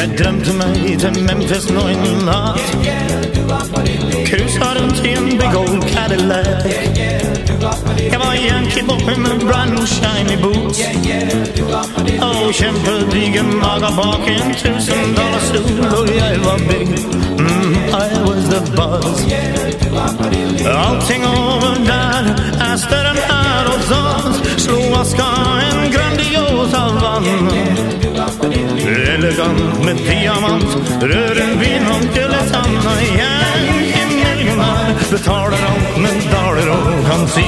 Jag drömde mig till Memphis någon natt. Krusade runt i en big old Cadillac. Jag var Yankee boy med brand new shiny boots. Och kämpedigen maga bak en $1,000 suit. Och jag var big, I was the buzz. Allting over där, Astor and Harold's dans. Slå aska en grandios Havana. Elegant med diamant, rören vin och gulletanna. Yankee-miljonär betalar allt med daler och kansin.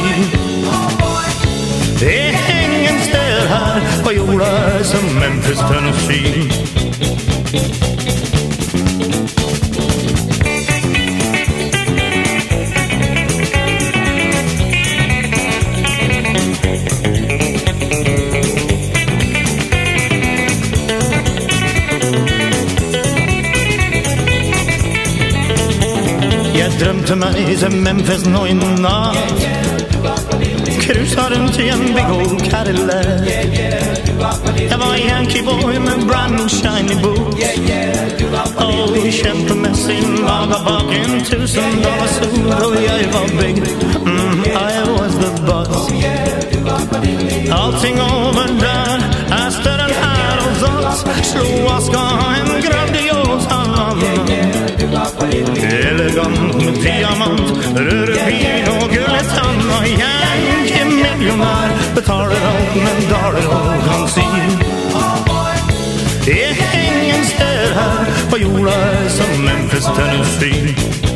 Det är ingen städ här på jordar som Memphis, Tennessee. Jag drömde mig till Memphis någon natt. Krusade runt i en big old Cadillac. Jag var Yankee boy med brand new shiny boots. Och kämpe med sin maga bak en $1,000 suit. Och jag var big, I was the buzz. Allting over där, Astor and Harold's dans. Slå aska en grandios Havana. Elegant med diamant, rörvin och gulletanna. Yankee-miljonär betalar allt med daler och kansin. Det är ingen städ här på jordar som Memphis, Tennessee.